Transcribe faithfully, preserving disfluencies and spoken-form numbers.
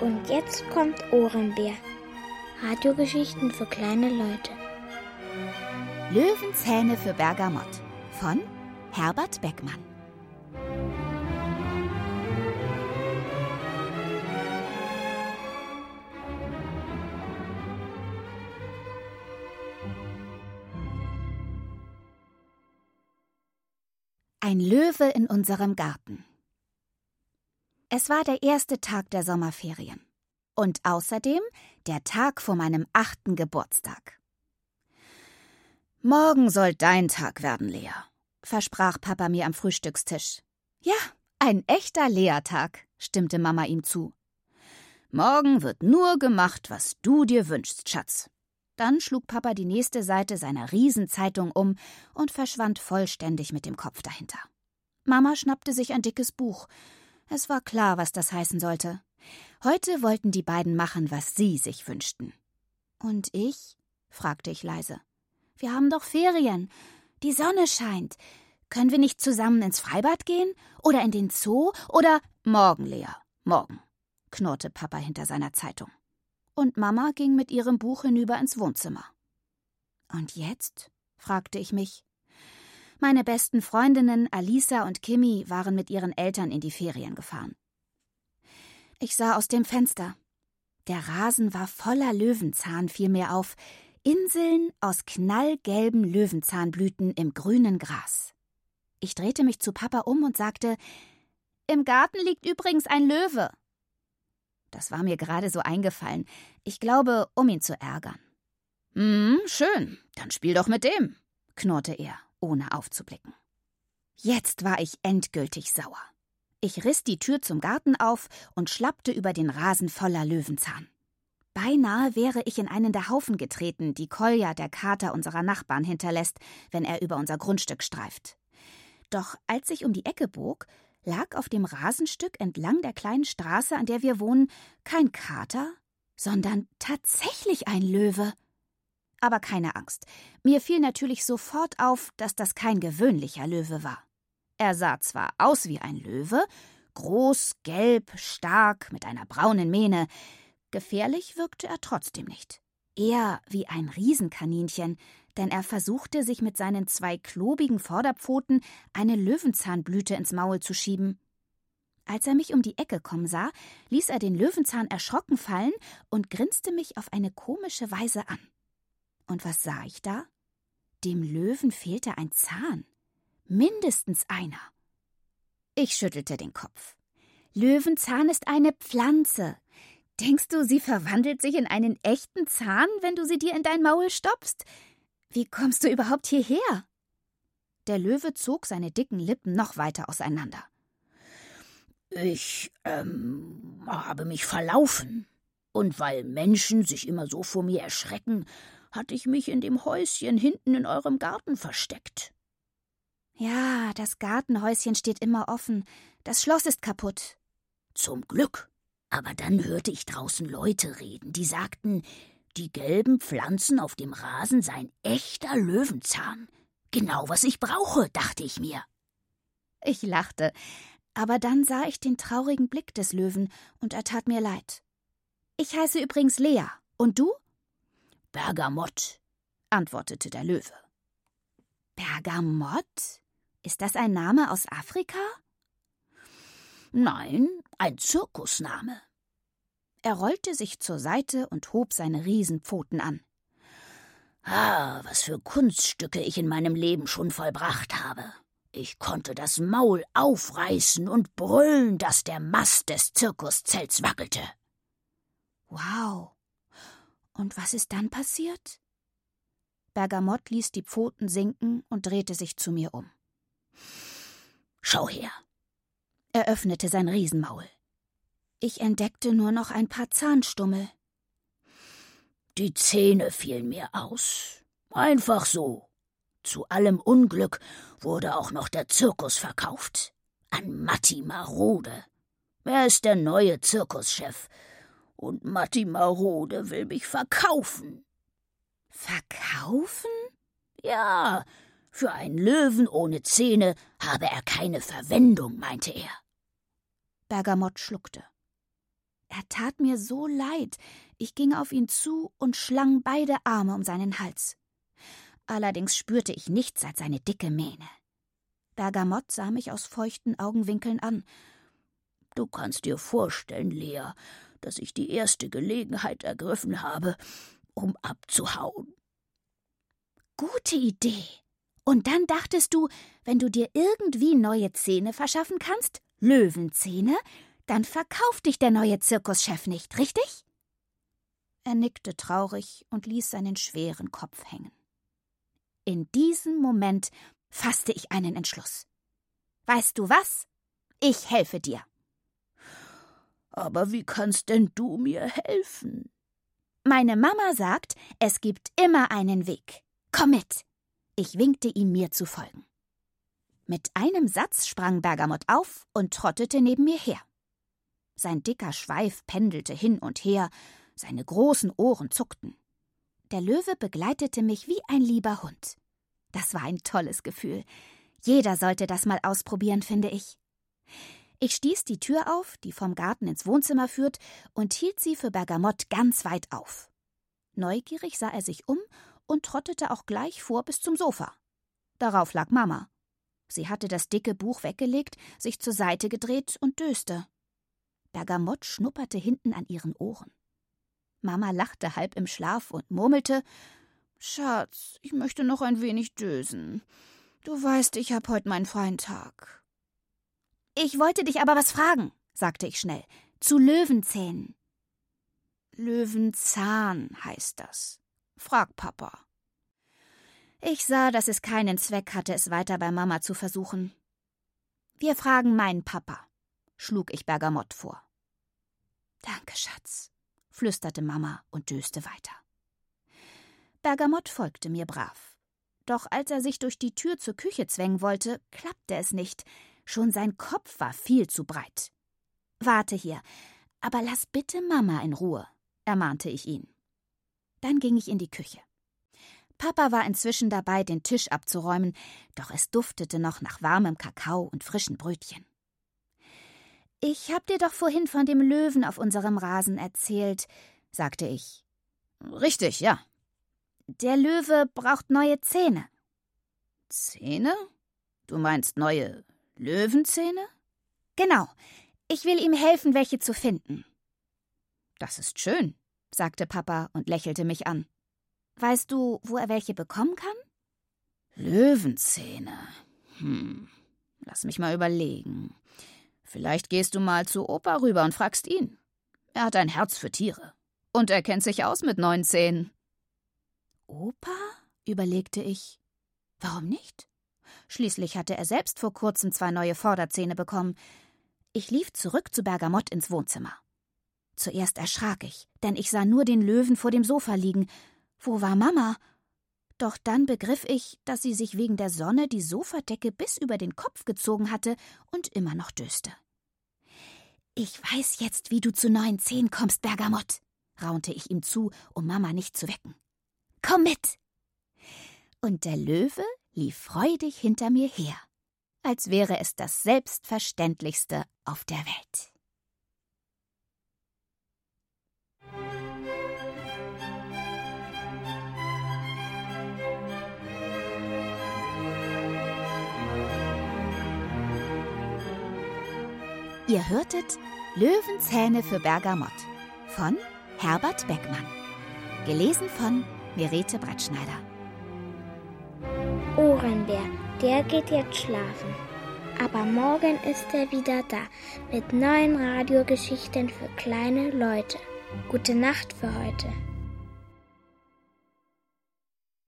Und jetzt kommt Ohrenbär. Radiogeschichten für kleine Leute. Löwenzähne für Bergamott von Herbert Beckmann. Ein Löwe in unserem Garten. Es war der erste Tag der Sommerferien und außerdem der Tag vor meinem achten Geburtstag. »Morgen soll dein Tag werden, Lea«, versprach Papa mir am Frühstückstisch. »Ja, ein echter Lea-Tag«, stimmte Mama ihm zu. »Morgen wird nur gemacht, was du dir wünschst, Schatz.« Dann schlug Papa die nächste Seite seiner Riesenzeitung um und verschwand vollständig mit dem Kopf dahinter. Mama schnappte sich ein dickes Buch. Es war klar, was das heißen sollte. Heute wollten die beiden machen, was sie sich wünschten. »Und ich?«, fragte ich leise. »Wir haben doch Ferien. Die Sonne scheint. Können wir nicht zusammen ins Freibad gehen? Oder in den Zoo? Oder...« »Morgen, Lea, morgen«, knurrte Papa hinter seiner Zeitung. Und Mama ging mit ihrem Buch hinüber ins Wohnzimmer. »Und jetzt?«, fragte ich mich. Meine besten Freundinnen Alisa und Kimi waren mit ihren Eltern in die Ferien gefahren. Ich sah aus dem Fenster. Der Rasen war voller Löwenzahn, fiel mir auf. Inseln aus knallgelben Löwenzahnblüten im grünen Gras. Ich drehte mich zu Papa um und sagte, »Im Garten liegt übrigens ein Löwe.« Das war mir gerade so eingefallen. Ich glaube, um ihn zu ärgern. »Hm, schön, dann spiel doch mit dem«, knurrte er, ohne aufzublicken. Jetzt war ich endgültig sauer. Ich riss die Tür zum Garten auf und schlappte über den Rasen voller Löwenzahn. Beinahe wäre ich in einen der Haufen getreten, die Kolja, der Kater unserer Nachbarn, hinterlässt, wenn er über unser Grundstück streift. Doch als ich um die Ecke bog, lag auf dem Rasenstück entlang der kleinen Straße, an der wir wohnen, kein Kater, sondern tatsächlich ein Löwe. Aber keine Angst. Mir fiel natürlich sofort auf, dass das kein gewöhnlicher Löwe war. Er sah zwar aus wie ein Löwe, groß, gelb, stark, mit einer braunen Mähne. Gefährlich wirkte er trotzdem nicht. Eher wie ein Riesenkaninchen, denn er versuchte, sich mit seinen zwei klobigen Vorderpfoten eine Löwenzahnblüte ins Maul zu schieben. Als er mich um die Ecke kommen sah, ließ er den Löwenzahn erschrocken fallen und grinste mich auf eine komische Weise an. Und was sah ich da? Dem Löwen fehlte ein Zahn. Mindestens einer. Ich schüttelte den Kopf. Löwenzahn ist eine Pflanze. Denkst du, sie verwandelt sich in einen echten Zahn, wenn du sie dir in dein Maul stopfst? Wie kommst du überhaupt hierher? Der Löwe zog seine dicken Lippen noch weiter auseinander. Ich, ähm, habe mich verlaufen. Und weil Menschen sich immer so vor mir erschrecken, hatte ich mich in dem Häuschen hinten in eurem Garten versteckt. Ja, das Gartenhäuschen steht immer offen. Das Schloss ist kaputt. Zum Glück. Aber dann hörte ich draußen Leute reden, die sagten, die gelben Pflanzen auf dem Rasen seien echter Löwenzahn. Genau, was ich brauche, dachte ich mir. Ich lachte, aber dann sah ich den traurigen Blick des Löwen und er tat mir leid. Ich heiße übrigens Lea. Und du? Bergamott, antwortete der Löwe. Bergamott? Ist das ein Name aus Afrika? Nein, ein Zirkusname. Er rollte sich zur Seite und hob seine Riesenpfoten an. Ah, was für Kunststücke ich in meinem Leben schon vollbracht habe. Ich konnte das Maul aufreißen und brüllen, dass der Mast des Zirkuszelts wackelte. Wow. Und was ist dann passiert? Bergamott ließ die Pfoten sinken und drehte sich zu mir um. Schau her. Er öffnete sein Riesenmaul. Ich entdeckte nur noch ein paar Zahnstummel. Die Zähne fielen mir aus. Einfach so. Zu allem Unglück wurde auch noch der Zirkus verkauft. An Matti Marode. Er ist der neue Zirkuschef. Und Matti Marode will mich verkaufen. Verkaufen? Ja, für einen Löwen ohne Zähne habe er keine Verwendung, meinte er. Bergamott schluckte. Er tat mir so leid. Ich ging auf ihn zu und schlang beide Arme um seinen Hals. Allerdings spürte ich nichts als seine dicke Mähne. Bergamott sah mich aus feuchten Augenwinkeln an. »Du kannst dir vorstellen, Lea, dass ich die erste Gelegenheit ergriffen habe, um abzuhauen.« »Gute Idee. Und dann dachtest du, wenn du dir irgendwie neue Zähne verschaffen kannst, Löwenzähne, dann verkauft dich der neue Zirkuschef nicht, richtig?« Er nickte traurig und ließ seinen schweren Kopf hängen. In diesem Moment fasste ich einen Entschluss. »Weißt du was? Ich helfe dir.« »Aber wie kannst denn du mir helfen?« »Meine Mama sagt, es gibt immer einen Weg. Komm mit!« Ich winkte ihm, mir zu folgen. Mit einem Satz sprang Bergamott auf und trottete neben mir her. Sein dicker Schweif pendelte hin und her, seine großen Ohren zuckten. Der Löwe begleitete mich wie ein lieber Hund. Das war ein tolles Gefühl. Jeder sollte das mal ausprobieren, finde ich. Ich stieß die Tür auf, die vom Garten ins Wohnzimmer führt, und hielt sie für Bergamott ganz weit auf. Neugierig sah er sich um und trottete auch gleich vor bis zum Sofa. Darauf lag Mama. Sie hatte das dicke Buch weggelegt, sich zur Seite gedreht und döste. Bergamott schnupperte hinten an ihren Ohren. Mama lachte halb im Schlaf und murmelte: »Schatz, ich möchte noch ein wenig dösen. Du weißt, ich hab heute meinen freien Tag.« »Ich wollte dich aber was fragen«, sagte ich schnell, »zu Löwenzähnen.« »Löwenzahn heißt das. Frag Papa.« Ich sah, dass es keinen Zweck hatte, es weiter bei Mama zu versuchen. »Wir fragen meinen Papa«, schlug ich Bergamott vor. »Danke, Schatz«, flüsterte Mama und döste weiter. Bergamott folgte mir brav. Doch als er sich durch die Tür zur Küche zwängen wollte, klappte es nicht. Schon sein Kopf war viel zu breit. »Warte hier, aber lass bitte Mama in Ruhe«, ermahnte ich ihn. Dann ging ich in die Küche. Papa war inzwischen dabei, den Tisch abzuräumen, doch es duftete noch nach warmem Kakao und frischen Brötchen. »Ich hab dir doch vorhin von dem Löwen auf unserem Rasen erzählt«, sagte ich. »Richtig, ja.« »Der Löwe braucht neue Zähne.« »Zähne? Du meinst neue Löwenzähne?« »Genau. Ich will ihm helfen, welche zu finden.« »Das ist schön«, sagte Papa und lächelte mich an. »Weißt du, wo er welche bekommen kann?« »Löwenzähne. Hm, lass mich mal überlegen. Vielleicht gehst du mal zu Opa rüber und fragst ihn. Er hat ein Herz für Tiere. Und er kennt sich aus mit neuen Zähnen.« »Opa?«, überlegte ich. »Warum nicht? Schließlich hatte er selbst vor kurzem zwei neue Vorderzähne bekommen.« Ich lief zurück zu Bergamott ins Wohnzimmer. Zuerst erschrak ich, denn ich sah nur den Löwen vor dem Sofa liegen. Wo war Mama? Doch dann begriff ich, dass sie sich wegen der Sonne die Sofadecke bis über den Kopf gezogen hatte und immer noch döste. »Ich weiß jetzt, wie du zu neuen Zähnen kommst, Bergamott«, raunte ich ihm zu, um Mama nicht zu wecken. »Komm mit!« Und der Löwe lief freudig hinter mir her, als wäre es das Selbstverständlichste auf der Welt. Ihr hörtet Löwenzähne für Bergamott von Herbert Beckmann. Gelesen von Merete Brettschneider. Ohrenbär, der geht jetzt schlafen. Aber morgen ist er wieder da mit neuen Radiogeschichten für kleine Leute. Gute Nacht für heute.